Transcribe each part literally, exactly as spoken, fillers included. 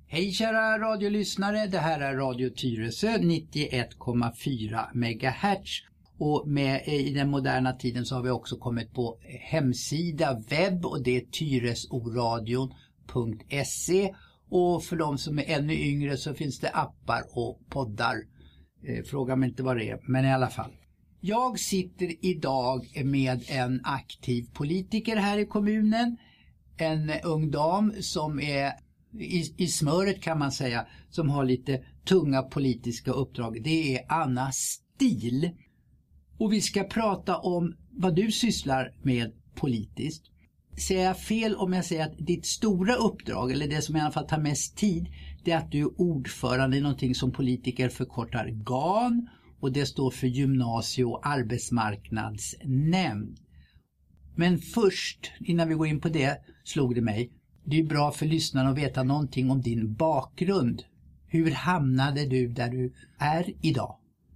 Hej kära radiolyssnare, det här är Radio Tyresö nittioett komma fyra megahertz. Och med, i den moderna tiden så har vi också kommit på hemsida, webb, och det är tyresoradion punkt se. Och för de som är ännu yngre så finns det appar och poddar. Eh, fråga mig inte vad det är, men i alla fall. Jag sitter idag med en aktiv politiker här i kommunen. En ung dam som är i, i smöret kan man säga, som har lite tunga politiska uppdrag. Det är Anna Stil. Och vi ska prata om vad du sysslar med politiskt. Säger jag fel om jag säger att ditt stora uppdrag, eller det som i alla fall tar mest tid, det är att du är ordförande i någonting som politiker förkortar G A N, och det står för gymnasie- och arbetsmarknadsnämnd. Men först, innan vi går in på det, slog det mig. Det är bra för lyssnarna att veta någonting om din bakgrund. Hur hamnade du där du är idag?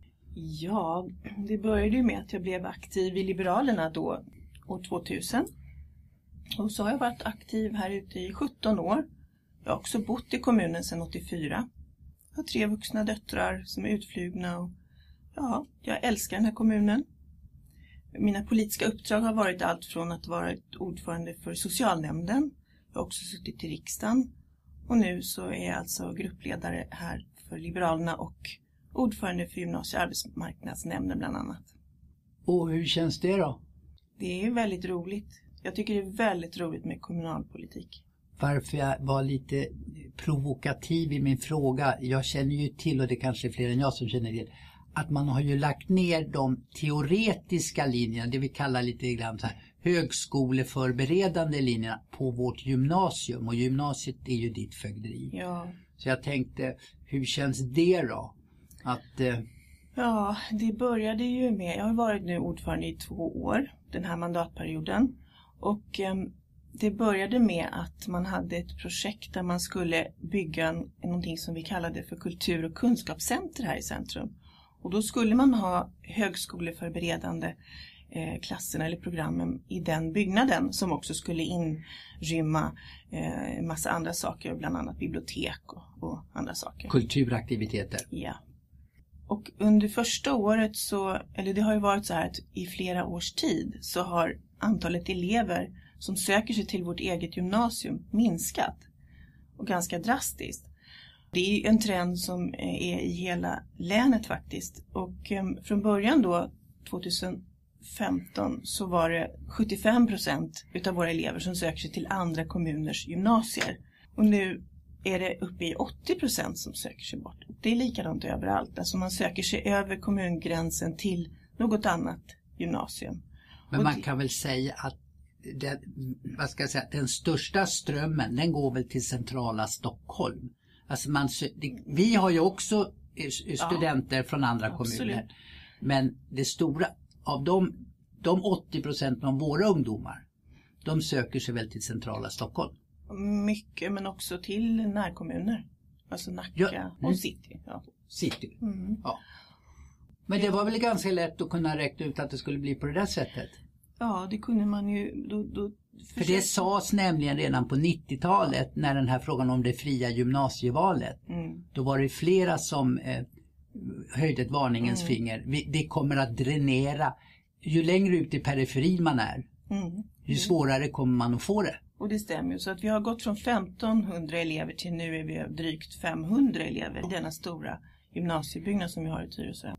Ja, det började ju med att jag blev aktiv i Liberalerna då, år tvåtusen. Och så har jag varit aktiv här ute i sjutton år. Jag har också bott i kommunen sedan åttiofyra. Jag har tre vuxna döttrar som är utflugna och ja, jag älskar den här kommunen. Mina politiska uppdrag har varit allt från att vara ordförande för socialnämnden. Jag har också suttit i riksdagen och nu så är jag alltså gruppledare här för Liberalerna och ordförande för gymnasie- och arbetsmarknadsnämnden bland annat. Och hur känns det då? Det är väldigt roligt. Jag tycker det är väldigt roligt med kommunalpolitik. Varför jag var lite provokativ i min fråga, jag känner ju till, och det kanske är fler än jag som känner till, att man har ju lagt ner de teoretiska linjerna, det vi kallar lite grann så här högskoleförberedande linjerna på vårt gymnasium, och gymnasiet är ju ditt fögderi. Ja. Så jag tänkte, hur känns det då? Att, eh... Ja, det började ju med, jag har varit nu ordförande i två år den här mandatperioden, och eh, det började med att man hade ett projekt där man skulle bygga en, någonting som vi kallade för kultur- och kunskapscenter här i centrum. Och då skulle man ha högskoleförberedande eh, klasserna eller programmen i den byggnaden som också skulle inrymma eh, en massa andra saker, bland annat bibliotek och, och andra saker. Kulturaktiviteter. Ja. Och under första året så, eller det har ju varit så här att i flera års tid så har antalet elever som söker sig till vårt eget gymnasium minskat. Och ganska drastiskt. Det är en trend som är i hela länet faktiskt. Och um, från början då, tjugohundrafemton, så var det sjuttiofem procent utav våra elever som söker sig till andra kommuners gymnasier. Och nu är det uppe i åttio procent som söker sig bort. Det är likadant överallt. Alltså man söker sig över kommungränsen till något annat gymnasium. Men man kan väl säga att den, vad ska jag säga, den största strömmen, den går väl till centrala Stockholm. Alltså man, vi har ju också studenter, ja, från andra absolut, kommuner. Men det stora av de, de åttio procent av våra ungdomar, de söker sig väl till centrala Stockholm. Mycket, men också till närkommuner. Alltså Nacka, ja, och City. Ja. City, mm. ja. Men det var väl ganska lätt att kunna räkna ut att det skulle bli på det där sättet? Ja, det kunde man ju. Då, då För det sades nämligen redan på nittiotalet, när den här frågan om det fria gymnasievalet. Mm. Då var det flera som eh, höjde ett varningens mm. finger. Vi, det kommer att dränera. Ju längre ut i periferin man är, mm. ju svårare kommer man att få det. Och det stämmer ju. Så att vi har gått från femtonhundra elever till nu är vi drygt femhundra elever i denna stora gymnasiebyggnad som vi har i Tyresö.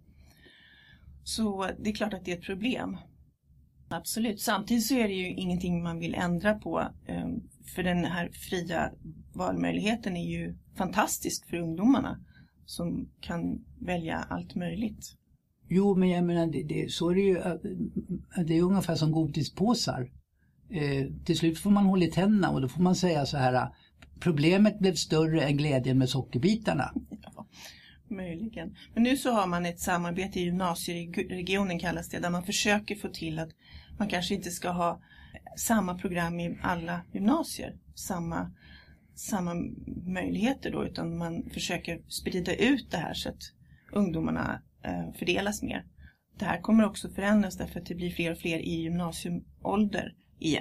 Så det är klart att det är ett problem. Absolut. Samtidigt så är det ju ingenting man vill ändra på. För den här fria valmöjligheten är ju fantastisk för ungdomarna som kan välja allt möjligt. Jo, men jag menar, det, det, så är det ju, det är ungefär som godispåsar. Eh, till slut får man hålla i tänderna och då får man säga så här, problemet blev större än glädjen med sockerbitarna. Ja, möjligen. Men nu så har man ett samarbete i gymnasieregionen kallas det, där man försöker få till att man kanske inte ska ha samma program i alla gymnasier, samma, samma möjligheter då, utan man försöker sprida ut det här så att ungdomarna eh, fördelas mer. Det här kommer också förändras därför att det blir fler och fler i gymnasieålder igen.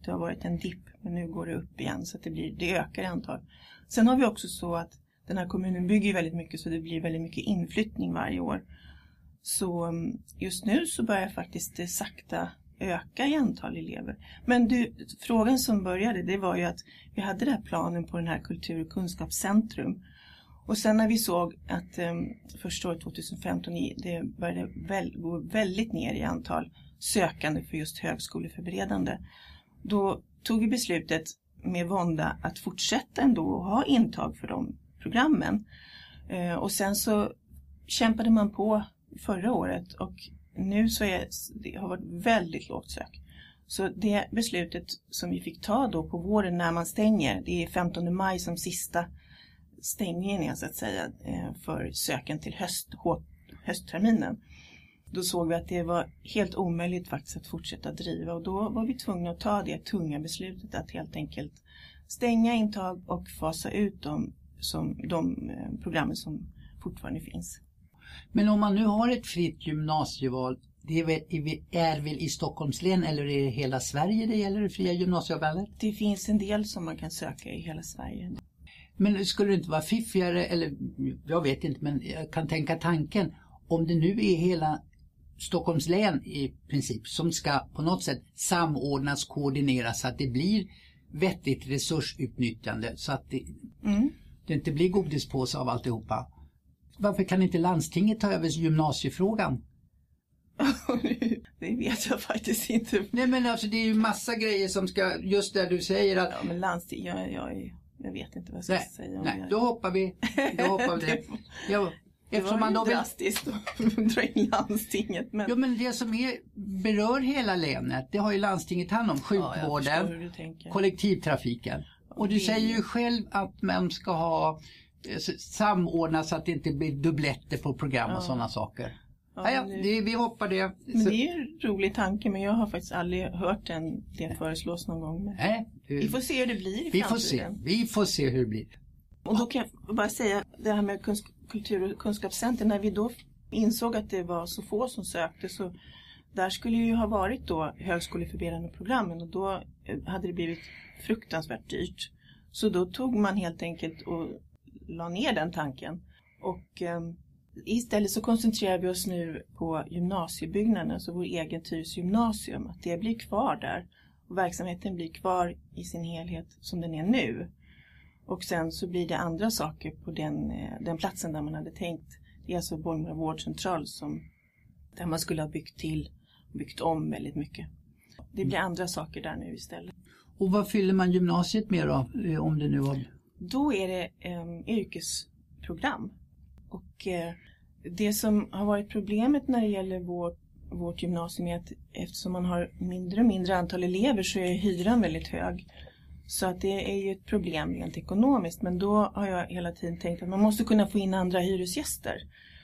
det har varit en dipp, men nu går det upp igen så att det, blir, det ökar i antal. Sen har vi också så att den här kommunen bygger väldigt mycket så det blir väldigt mycket inflyttning varje år. Så just nu så börjar faktiskt det sakta öka i antal elever. Men du, frågan som började, det var ju att vi hade den här planen på den här kultur- och kunskapscentrum. Och sen när vi såg att um, första året tjugohundrafemton det började väl, gå väldigt ner i antal sökande för just högskoleförberedande. Då tog vi beslutet med vånda att fortsätta ändå och ha intag för de programmen. Uh, och sen så kämpade man på förra året och nu så är det har varit väldigt lågt sök. Så det beslutet som vi fick ta då på våren när man stänger, det är femtonde maj som sista stängningen är så att säga för söken till höst, höstterminen. Då såg vi att det var helt omöjligt faktiskt att fortsätta driva och då var vi tvungna att ta det tunga beslutet att helt enkelt stänga intag och fasa ut dem som de programmen som fortfarande finns. Men om man nu har ett fritt gymnasieval, det är väl, är väl i Stockholms län eller är det hela Sverige det gäller det fria gymnasievalet? Det finns en del som man kan söka i hela Sverige. Men skulle det inte vara fiffigare, eller jag vet inte, men jag kan tänka tanken, om det nu är hela Stockholms län i princip som ska på något sätt samordnas, koordineras så att det blir vettigt resursutnyttjande så att det, mm. det inte blir godispåse av alltihopa. Varför kan inte landstinget ta över gymnasiefrågan? Det vet jag faktiskt inte. Nej men alltså det är ju massa grejer som ska, just där du säger att... Ja men landsting, jag, jag, jag vet inte vad jag ska nej, säga. Om nej, jag... då hoppar vi. Då hoppar vi det. Ja, det var man då vill... drastiskt att dra in landstinget. Men... Ja men det som är, berör hela länet, det har ju landstinget hand om. Sjukvården, ja, kollektivtrafiken. Och du det... säger ju själv att man ska ha samordna så att det inte blir dubbletter på program och ja. sådana saker. Ja, ja, nu... det, vi hoppar det. Men det är en rolig tanke men jag har faktiskt aldrig hört den, det föreslås någon gång. Men... Nej, du... Vi får se hur det blir i vi framtiden. Får se. Vi får se hur det blir. Och då kan jag bara säga det här med kunsk- kultur- och kunskapscenter. När vi då insåg att det var så få som sökte så där skulle ju ha varit då högskoleförberedande programmen och då hade det blivit fruktansvärt dyrt. Så då tog man helt enkelt och la ner den tanken. Och eh, istället så koncentrerar vi oss nu på gymnasiebyggnaden, alltså vår egen Tyresö gymnasium. Att det blir kvar där. Och verksamheten blir kvar i sin helhet som den är nu. Och sen så blir det andra saker på den, den platsen där man hade tänkt. Det är alltså Bollmora vårdcentral som, där man skulle ha byggt till och byggt om väldigt mycket. Det blir andra saker där nu istället. Och vad fyller man gymnasiet med då? Om det nu var... Då är det eh, yrkesprogram. Och eh, det som har varit problemet när det gäller vår, vårt gymnasium är att eftersom man har mindre och mindre antal elever så är hyran väldigt hög. Så att det är ju ett problem rent ekonomiskt. Men då har jag hela tiden tänkt att man måste kunna få in andra hyresgäster.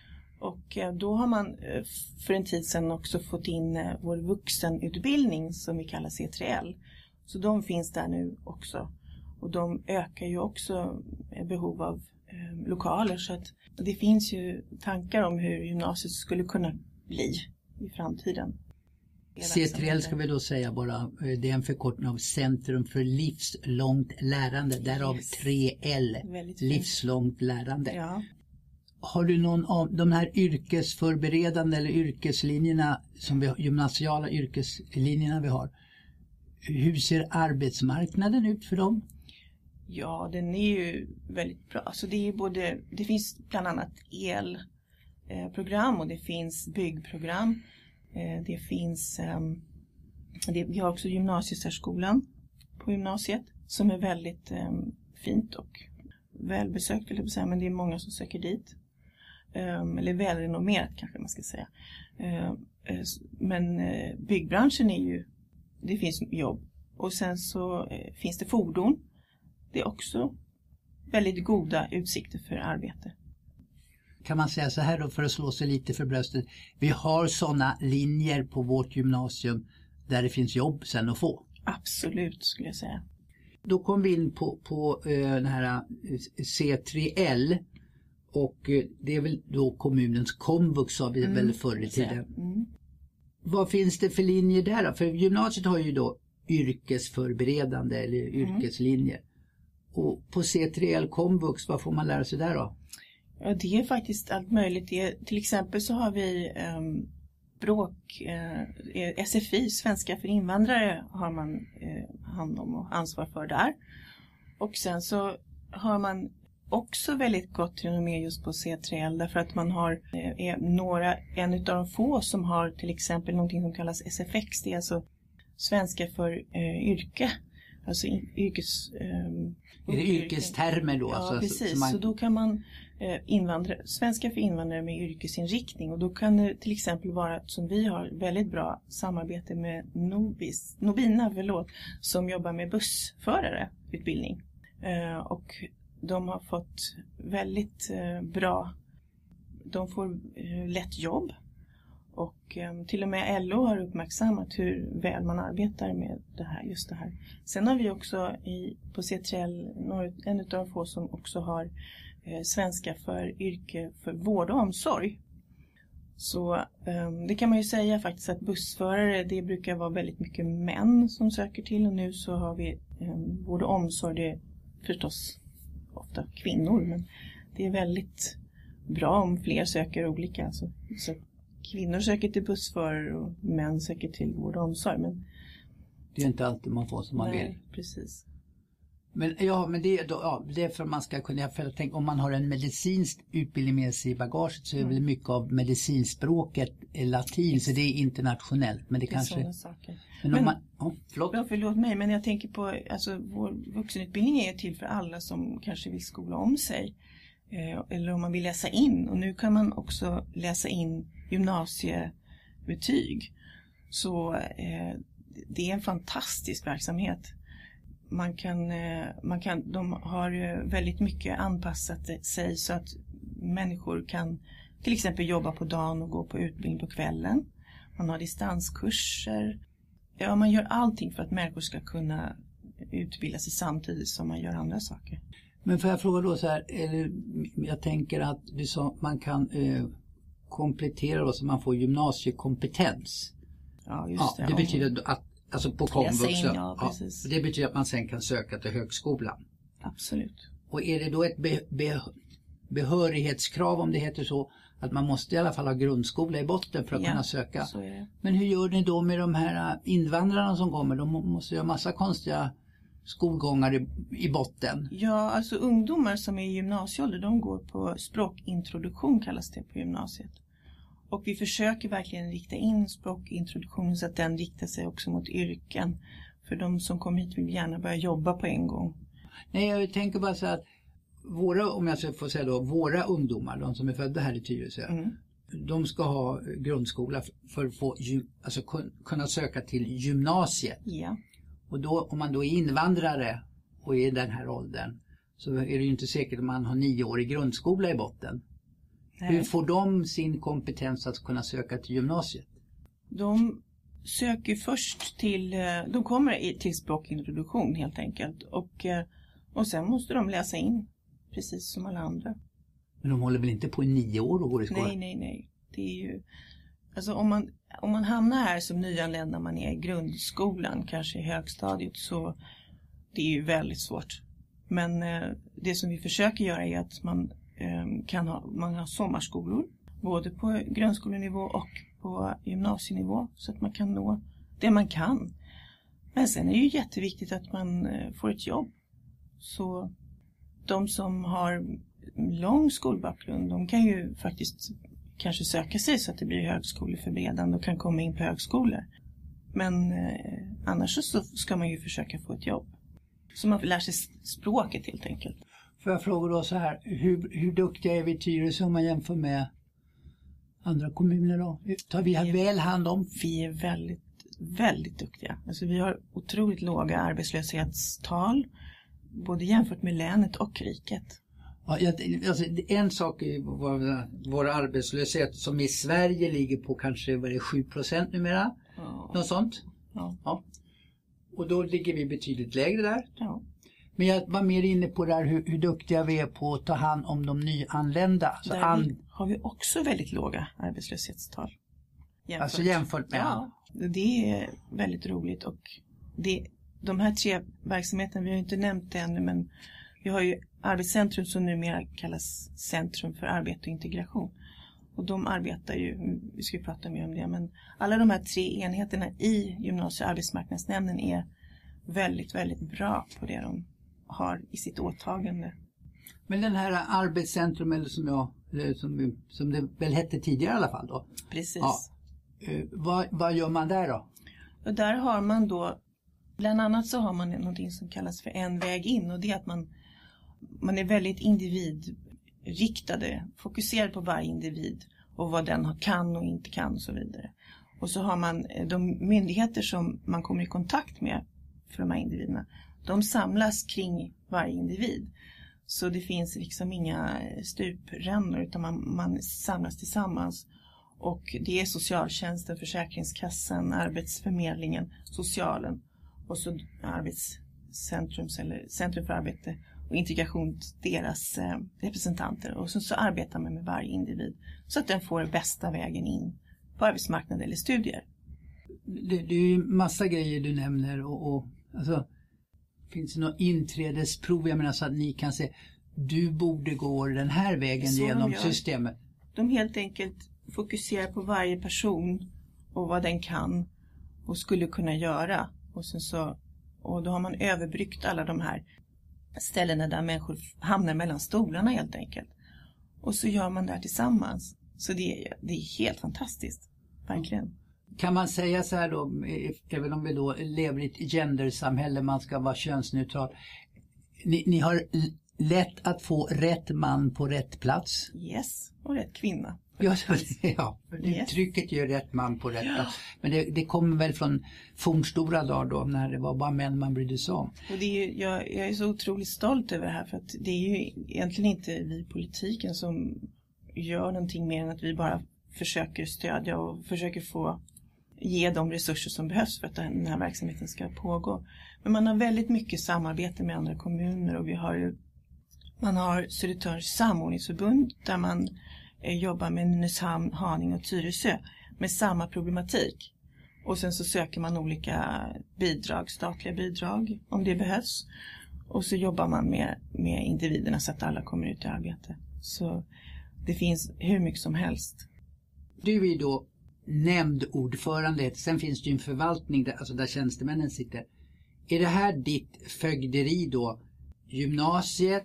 Och eh, då har man eh, för en tid sedan också fått in eh, vår vuxenutbildning som vi kallar C tre L. Så de finns där nu också. Och de ökar ju också behov av eh, lokaler så att det finns ju tankar om hur gymnasiet skulle kunna bli i framtiden. C tre L ska vi då säga bara, det är en förkortning av Centrum för livslångt lärande, därav yes. tre L, livslångt lärande. Ja. Har du någon av de här yrkesförberedande eller yrkeslinjerna, som vi har, gymnasiala yrkeslinjerna vi har, hur ser arbetsmarknaden ut för dem? Ja, den är ju väldigt bra. Alltså det är både, det finns bland annat elprogram och det finns byggprogram. Det finns, det, vi har också gymnasiesärskolan på gymnasiet som är väldigt fint och välbesökt, vill jag säga, men det är många som söker dit. Eller välrenommerat kanske man ska säga. Men byggbranschen är ju, det finns jobb. Och sen så finns det fordon. Det är också väldigt goda utsikter för arbete. Kan man säga så här då för att slå sig lite för bröstet. Vi har sådana linjer på vårt gymnasium där det finns jobb sen att få. Absolut skulle jag säga. Då kom vi in på, på uh, den här C tre L och uh, det är väl då kommunens komvux sa vi mm, väl förr i tiden. Mm. Vad finns det för linjer där då? För gymnasiet har ju då yrkesförberedande eller yrkeslinjer. Mm. Och på C tre L Komvux, vad får man lära sig där då? Ja, det är faktiskt allt möjligt. Det är, till exempel så har vi um, språk, uh, S F I, svenska för invandrare, har man uh, hand om och ansvar för där. Och sen så har man också väldigt gott renommé just på C tre L därför att man har uh, är några, en av de få som har till exempel någonting som kallas S F X, det är alltså svenska för uh, yrke. Alltså yrkes... Um, är det yrkestermer då? Ja, alltså, precis. Så, man... så då kan man eh, invandra, svenska för invandrare med yrkesinriktning. Och då kan det till exempel vara, som vi har, väldigt bra samarbete med Nobis, Nobina, förlåt, som jobbar med bussförare utbildning. Eh, och de har fått väldigt eh, bra, de får eh, lätt jobb. Och eh, till och med L O har uppmärksammat hur väl man arbetar med det här, just det här. Sen har vi också i, på C tre L en av de få som också har eh, svenska för yrke för vård och omsorg. Så eh, det kan man ju säga faktiskt att bussförare, det brukar vara väldigt mycket män som söker till. Och nu så har vi eh, vård och omsorg, det är förstås ofta kvinnor. Men det är väldigt bra om fler söker olika. Alltså, så kvinnor söker till bussförare och män söker till vård och omsorg. Men det är inte alltid man får som man nej, vill. Precis. Men, ja, men det, då, ja, det är för att man ska kunna, för jag tänker, om man har en medicinsk utbildning med sig i bagaget så är mm. väl mycket av medicinspråket latin, så det är internationellt. Men det, det kanske... Men, men om man, oh, förlåt. Ja, förlåt mig, men jag tänker på, alltså vår vuxenutbildning är till för alla som kanske vill skola om sig. Eh, eller om man vill läsa in. Och nu kan man också läsa in gymnasiebetyg. Så eh, det är en fantastisk verksamhet. Man kan, eh, man kan, de har väldigt mycket anpassat sig så att människor kan till exempel jobba på dagen och gå på utbildning på kvällen. Man har distanskurser. Ja, man gör allting för att människor ska kunna utbilda sig samtidigt som man gör andra saker. Men får jag fråga då så här, eller, jag tänker att du sa, man kan eh, komplettera då så man får gymnasiekompetens. Ja, just det. Ja, det betyder att, alltså på komvux, in, ja, ja, det betyder att man sen kan söka till högskolan. Absolut. Och är det då ett be, be, behörighetskrav, om det heter så, att man måste i alla fall ha grundskola i botten för att ja, kunna söka? Så är det. Men hur gör ni då med de här invandrarna som kommer? De måste göra massa konstiga skolgångar i, i botten. Ja, alltså ungdomar som är i gymnasieålder, de går på språkintroduktion, kallas det på gymnasiet. Och vi försöker verkligen rikta in språkintroduktionen så att den riktar sig också mot yrken. För de som kommer hit vill gärna börja jobba på en gång. Nej, jag tänker bara så att våra, om jag ska få säga då, våra ungdomar, de som är födda här i Tyresö, mm. de ska ha grundskola för att få, alltså, kunna söka till gymnasiet. Ja. Och då, om man då är invandrare och är i den här åldern, så är det ju inte säkert att man har nio år i grundskola i botten. Nej. Hur får de sin kompetens att kunna söka till gymnasiet? De söker först till, de kommer till språkintroduktion helt enkelt. Och, och sen måste de läsa in, precis som alla andra. Men de håller väl inte på i nio år och går i skolan? Nej, nej, nej. Det är ju, alltså om man, om man hamnar här som nyanländ när man är i grundskolan, kanske i högstadiet, så det är ju väldigt svårt. Men eh, det som vi försöker göra är att man eh, kan ha, man har sommarskolor, både på grundskolenivå och på gymnasienivå, så att man kan nå det man kan. Men sen är det ju jätteviktigt att man eh, får ett jobb. Så de som har lång skolbakgrund, de kan ju faktiskt kanske söka sig så att det blir högskoleförberedande och kan komma in på högskolor. Men eh, annars så ska man ju försöka få ett jobb. Så man lär sig språket helt enkelt. Får jag fråga då så här, hur, hur duktiga är vi i Tyresö om man jämför med andra kommuner då? Tar vi här väl hand om? Vi är väldigt, väldigt duktiga. Alltså vi har otroligt låga arbetslöshetstal, både jämfört med länet och riket. Ja, alltså, en sak är vår, vår arbetslöshet som i Sverige ligger på kanske vad det är, sju procent numera. Ja. Något sånt. Ja. Ja. Och då ligger vi betydligt lägre där. Ja. Men jag var mer inne på där hur, hur duktiga vi är på att ta hand om de nyanlända. Så där an... har vi också väldigt låga arbetslöshetstal. Jämfört. Alltså jämfört med... Ja, det är väldigt roligt och det, de här tre verksamheterna, vi har inte nämnt det ännu, men vi har ju Arbetscentrum som numera kallas Centrum för arbete och integration. Och de arbetar ju, vi ska ju prata mer om det, men alla de här tre enheterna i gymnasie- och arbetsmarknadsnämnden är väldigt, väldigt bra på det de har i sitt åtagande. Men den här Arbetscentrum, eller som, jag, som, som det väl hette tidigare i alla fall då. Precis. Ja. Vad, vad gör man där då? Och där har man då, bland annat så har man någonting som kallas för en väg in, och det är att man, man är väldigt individriktade, fokuserad på varje individ och vad den kan och inte kan och så vidare. Och så har man de myndigheter som man kommer i kontakt med för de här individerna, de samlas kring varje individ. Så det finns liksom inga stuprännor, utan man, man samlas tillsammans. Och det är socialtjänsten, försäkringskassan, arbetsförmedlingen, socialen och så Arbetscentrum eller Centrum för arbete och integration, deras eh, representanter. Och så, så arbetar man med varje individ så att den får bästa vägen in på arbetsmarknaden eller studier. Det, det är ju massa grejer du nämner, och, och alltså, finns det något inträdesprov, jag menar, så att ni kan se du borde gå den här vägen så genom de systemet. De helt enkelt fokuserar på varje person och vad den kan och skulle kunna göra. Och, sen så, och då har man överbryggt alla de här ställena där människor hamnar mellan stolarna helt enkelt. Och så gör man det här tillsammans. Så det är, det är helt fantastiskt, verkligen. Kan man säga så här då, även om vi då lever i ett gendersamhälle, man ska vara könsneutral. Ni, ni har lätt att få rätt man på rätt plats. Yes, och rätt kvinna. Ja, ja, Yes. Trycket gör rätt man på rätt plats. Men det, det kommer väl från fornstora dagar då, när det var bara män man brydde sig om. Och det är ju, jag, jag är så otroligt stolt över det här, för att det är ju egentligen inte vi politiken som gör någonting mer än att vi bara försöker stödja och försöker få ge de resurser som behövs för att den här verksamheten ska pågå. Men man har väldigt mycket samarbete med andra kommuner, och vi har ju, man har Södertörns samordningsförbund där man eh, jobbar med Nynäshamn, Haninge och Tyresö med samma problematik. Och sen så söker man olika bidrag, statliga bidrag om det behövs. Och så jobbar man med, med individerna så att alla kommer ut i arbete. Så det finns hur mycket som helst. Du är då nämndordförande, sen finns det ju en förvaltning där, alltså där tjänstemännen sitter. Är det här ditt fögderi då? Gymnasiet,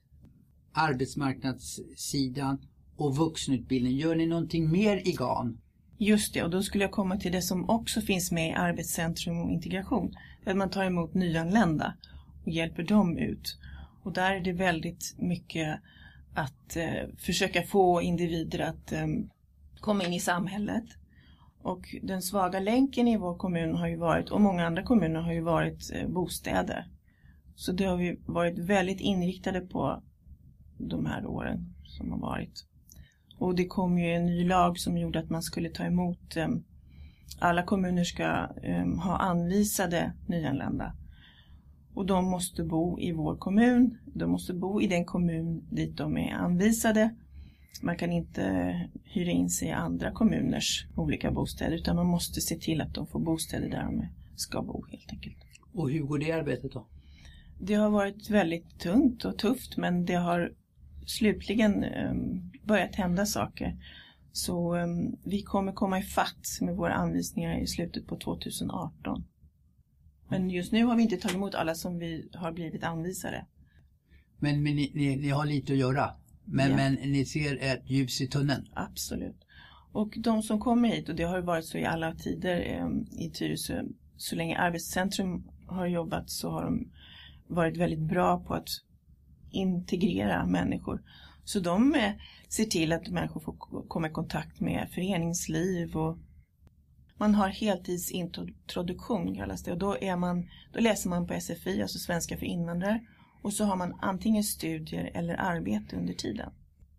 arbetsmarknadssidan och vuxenutbildning. Gör ni någonting mer i G A N? Just det, och då skulle jag komma till det som också finns med i Arbetscentrum och integration. Att man tar emot nyanlända och hjälper dem ut. Och där är det väldigt mycket att eh, försöka få individer att eh, komma in i samhället. Och den svaga länken i vår kommun har ju varit, och många andra kommuner har ju varit eh, bostäder. Så det har vi varit väldigt inriktade på de här åren som har varit. Och det kom ju en ny lag som gjorde att man skulle ta emot, eh, alla kommuner ska eh, ha anvisade nyanlända. Och de måste bo i vår kommun, de måste bo i den kommun dit de är anvisade. Man kan inte hyra in sig i andra kommuners olika bostäder, utan man måste se till att de får bostäder där de ska bo helt enkelt. Och hur går det arbetet då? Det har varit väldigt tungt och tufft, men det har slutligen um, börjat hända saker. Så um, vi kommer komma i fatt med våra anvisningar i slutet på tjugoarton. Men just nu har vi inte tagit emot alla som vi har blivit anvisade. Men, men ni, ni, ni har lite att göra. Men, Ja. men ni ser ett ljus i tunneln. Absolut. Och de som kommer hit, och det har varit så i alla tider eh, i Tyresö, så länge Arbetscentrum har jobbat så har de varit väldigt bra på att integrera människor. Så de eh, ser till att människor får komma i kontakt med föreningsliv, och man har heltidsintroduktion kallas det, och då, är man, då läser man på S F I, alltså svenska för invandrare, och så har man antingen studier eller arbete under tiden.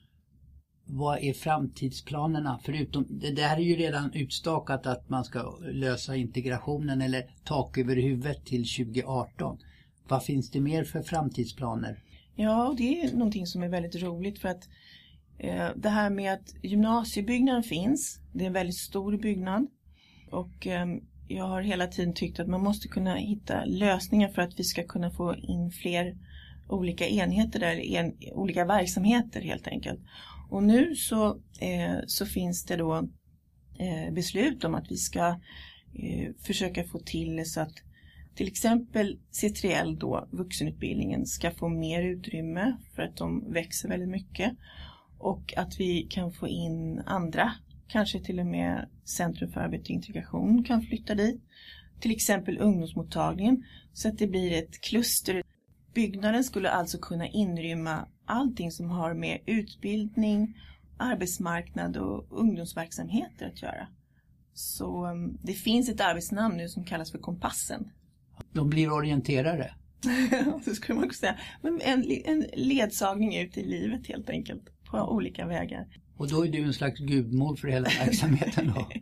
Vad är framtidsplanerna? Förutom, det där är ju redan utstakat att man ska lösa integrationen eller tak över huvudet till tjugoarton. Vad finns det mer för framtidsplaner? Ja, det är någonting som är väldigt roligt, för att eh, det här med att gymnasiebyggnaden finns, det är en väldigt stor byggnad, och eh, jag har hela tiden tyckt att man måste kunna hitta lösningar för att vi ska kunna få in fler olika enheter där, en, olika verksamheter helt enkelt. Och nu så, eh, så finns det då eh, beslut om att vi ska eh, försöka få till så att till exempel C tre L då, vuxenutbildningen, ska få mer utrymme för att de växer väldigt mycket. Och att vi kan få in andra, kanske till och med Centrum för arbete och integration kan flytta dit. Till exempel ungdomsmottagningen, så att det blir ett kluster. Byggnaden skulle alltså kunna inrymma allting som har med utbildning, arbetsmarknad och ungdomsverksamheter att göra. Så um, det finns ett arbetsnamn nu som kallas för Kompassen. De blir orienterare. Så skulle man kunna säga. Men en, en ledsagning ut i livet helt enkelt. På olika vägar. Och då är du en slags gudmor för hela verksamheten då?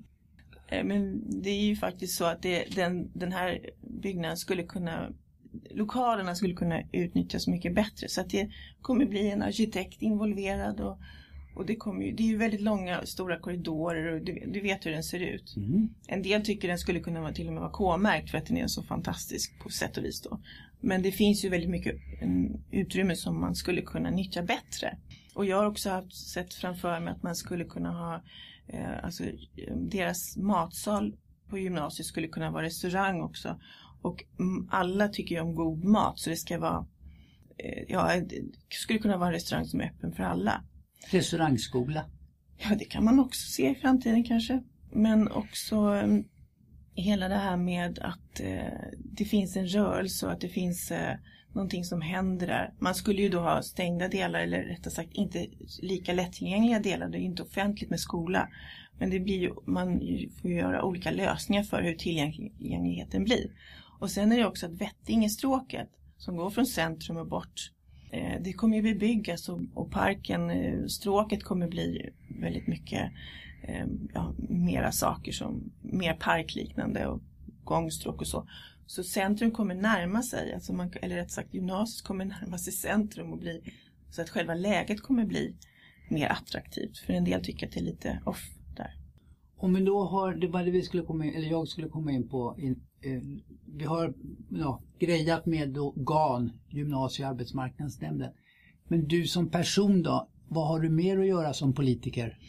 Men det är ju faktiskt så att det, den, den här byggnaden skulle kunna, lokalerna skulle kunna utnyttjas mycket bättre. Så att det kommer bli en arkitekt involverad och, och det, kommer ju, det är ju väldigt långa, stora korridorer och du, du vet hur den ser ut. Mm. En del tycker den skulle kunna vara, till och med vara K-märkt för att den är så fantastisk på sätt och vis då. Men det finns ju väldigt mycket en, utrymme som man skulle kunna nyttja bättre. Och jag har också haft, sett framför mig att man skulle kunna ha, eh, alltså deras matsal på gymnasiet skulle kunna vara restaurang också. Och mm, alla tycker ju om god mat, så det ska vara, eh, ja, det skulle kunna vara en restaurang som är öppen för alla. Restaurangskola? Ja, det kan man också se i framtiden kanske. Men också eh, hela det här med att eh, det finns en rörelse och att det finns eh, någonting som händer där. Man skulle ju då ha stängda delar, eller rättare sagt inte lika lättillgängliga delar. Det är ju inte offentligt med skola. Men det blir ju, man får ju göra olika lösningar för hur tillgängligheten blir. Och sen är det också att Vettingestråket som går från centrum och bort, eh, det kommer ju bebyggas och, och parken, eh, stråket kommer bli väldigt mycket eh, ja, mera saker som mer parkliknande och gångstråk och så. Så centrum kommer närma sig, alltså man, eller rätt sagt gymnasiet kommer närma sig centrum och bli, så att själva läget kommer bli mer attraktivt. För en del tycker att det är lite off där. Om vi då har, det var det vi skulle komma in, eller jag skulle komma in på, in, eh, vi har ja, grejat med då G A N, gymnasie- och arbetsmarknadsnämnden. Men du som person då, vad har du mer att göra som politiker?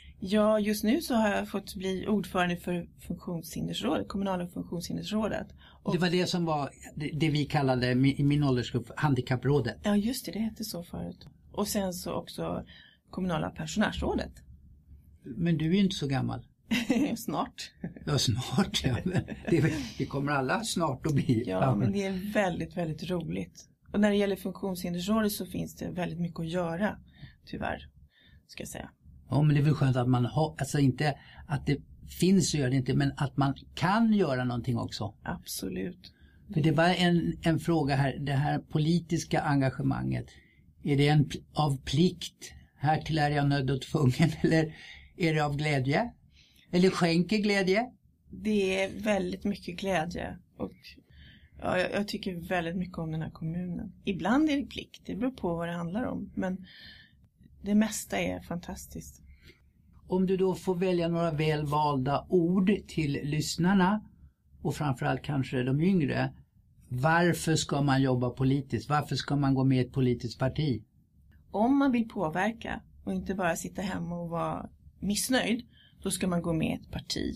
Ja, just nu så har jag fått bli ordförande för funktionshindersrådet, kommunala funktionshindersrådet. Och det var det som var det, det vi kallade i min åldersgrupp handikapprådet. Ja, just det, det hette så förut. Och sen så också kommunala pensionärsrådet. Men du är ju inte så gammal. Snart. Ja, snart. Ja. Det, det kommer alla snart att bli. Ja, men det är väldigt, väldigt roligt. Och när det gäller funktionshindersrådet så finns det väldigt mycket att göra, tyvärr, ska jag säga. Ja, men det är väl skönt att man har, alltså inte att det finns så gör det inte, men att man kan göra någonting också. Absolut. För det var en, en fråga här, det här politiska engagemanget. Är det en av plikt? Här till är jag nödd och tvungen, eller är det av glädje? Eller skänker glädje? Det är väldigt mycket glädje och ja, jag, jag tycker väldigt mycket om den här kommunen. Ibland är det plikt, det beror på vad det handlar om, men det mesta är fantastiskt. Om du då får välja några välvalda ord till lyssnarna och framförallt kanske de yngre. Varför ska man jobba politiskt? Varför ska man gå med i ett politiskt parti? Om man vill påverka och inte bara sitta hemma och vara missnöjd, då ska man gå med i ett parti.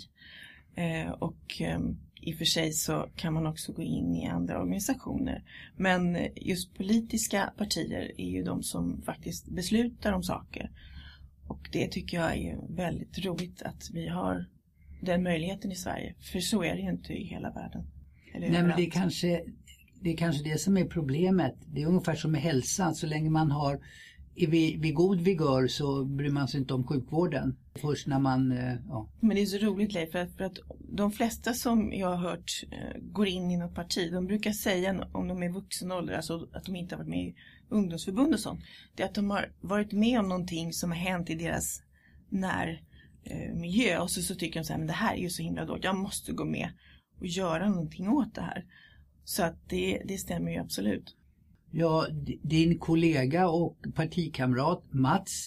Eh, och eh, i och för sig så kan man också gå in i andra organisationer. Men just politiska partier är ju de som faktiskt beslutar om saker. Och det tycker jag är väldigt roligt att vi har den möjligheten i Sverige. För så är det ju inte i hela världen. Eller Nej, men det är, kanske, det är kanske det som är problemet. Det är ungefär som med hälsan. Så länge man har är vid, vid god vigör så bryr man sig inte om sjukvården. Först när man... Ja. Men det är så roligt, Leif, för att, för att de flesta som jag har hört eh, går in i något parti, de brukar säga om de är vuxen ålder, alltså att de inte har varit med i ungdomsförbund och sånt, det är att de har varit med om någonting som har hänt i deras närmiljö. Eh, och så, så tycker de så här, men det här är ju så himla dåligt, jag måste gå med och göra någonting åt det här. Så att det, det stämmer ju absolut. Ja, din kollega och partikamrat Mats,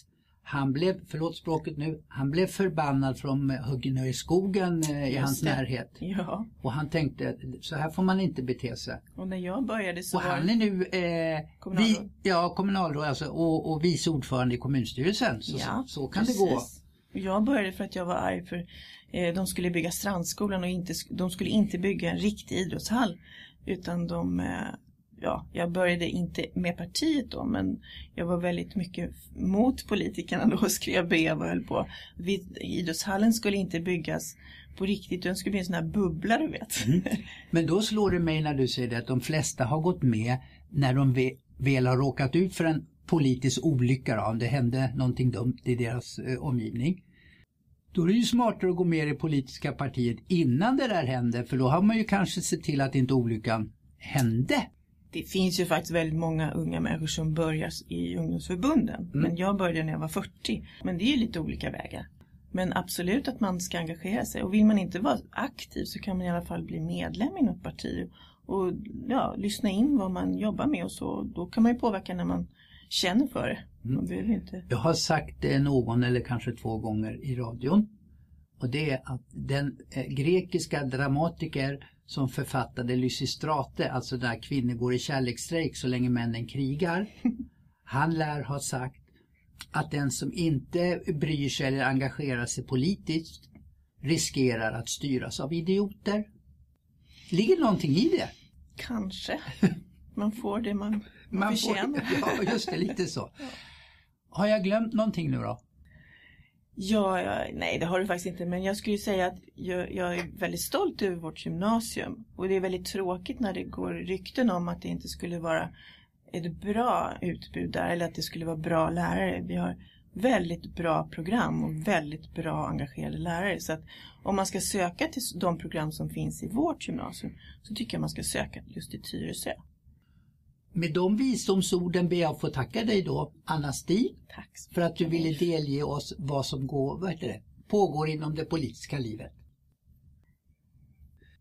Han blev, förlåt språket nu, han blev förbannad från Huggenö i skogen eh, i Just hans det. närhet. Ja. Och han tänkte, så här får man inte bete sig. Och när jag började så Och var han är nu eh, kommunalråd. vi, ja, kommunalråd alltså, och, och vice ordförande i kommunstyrelsen. Så, Ja, så, så kan precis. det gå. Och jag började för att jag var arg för eh, de skulle bygga Strandskolan och inte, de skulle inte bygga en riktig idrottshall. Utan de, eh, ja, jag började inte med partiet då, men jag var väldigt mycket mot politikerna då och skrev brev och höll på. Vi, idrottshallen skulle inte byggas på riktigt, den skulle bli en sån här bubbla, du vet. Mm. Men då slår det mig när du säger det att de flesta har gått med när de ve, väl har råkat ut för en politisk olycka, då, om det hände någonting dumt i deras eh, omgivning. Då är det ju smartare att gå med i det politiska partiet innan det där hände, för då har man ju kanske sett till att inte olyckan hände. Det finns ju faktiskt väldigt många unga människor som börjar i ungdomsförbunden. Mm. Men jag började när jag var fyrtio. Men det är ju lite olika vägar. Men absolut att man ska engagera sig. Och vill man inte vara aktiv så kan man i alla fall bli medlem i något parti. Och ja, lyssna in vad man jobbar med och så. Då kan man ju påverka när man känner för det. Man behöver inte. Jag har sagt det någon eller kanske två gånger i radion. Och det är att den eh, grekiska dramatiker som författade Lysistrate, alltså där kvinnor går i kärleksstrejk så länge männen krigar. Han lär ha sagt att den som inte bryr sig eller engagerar sig politiskt riskerar att styras av idioter. Ligger någonting i det? Kanske. Man får det man, man, man förtjänar. Får, ja, just det, lite så. Har jag glömt någonting nu då? Ja, ja, nej det har du faktiskt inte. Men jag skulle säga att jag, jag är väldigt stolt över vårt gymnasium. Och det är väldigt tråkigt när det går rykten om att det inte skulle vara ett bra utbud där. Eller att det skulle vara bra lärare. Vi har väldigt bra program och väldigt bra engagerade lärare. Så att om man ska söka till de program som finns i vårt gymnasium så tycker jag man ska söka just i Tyresö. Med de visdomsorden ber jag att få tacka dig då, Anna Stig, Tack för att du ville delge oss vad som går, vad heter det, pågår inom det politiska livet.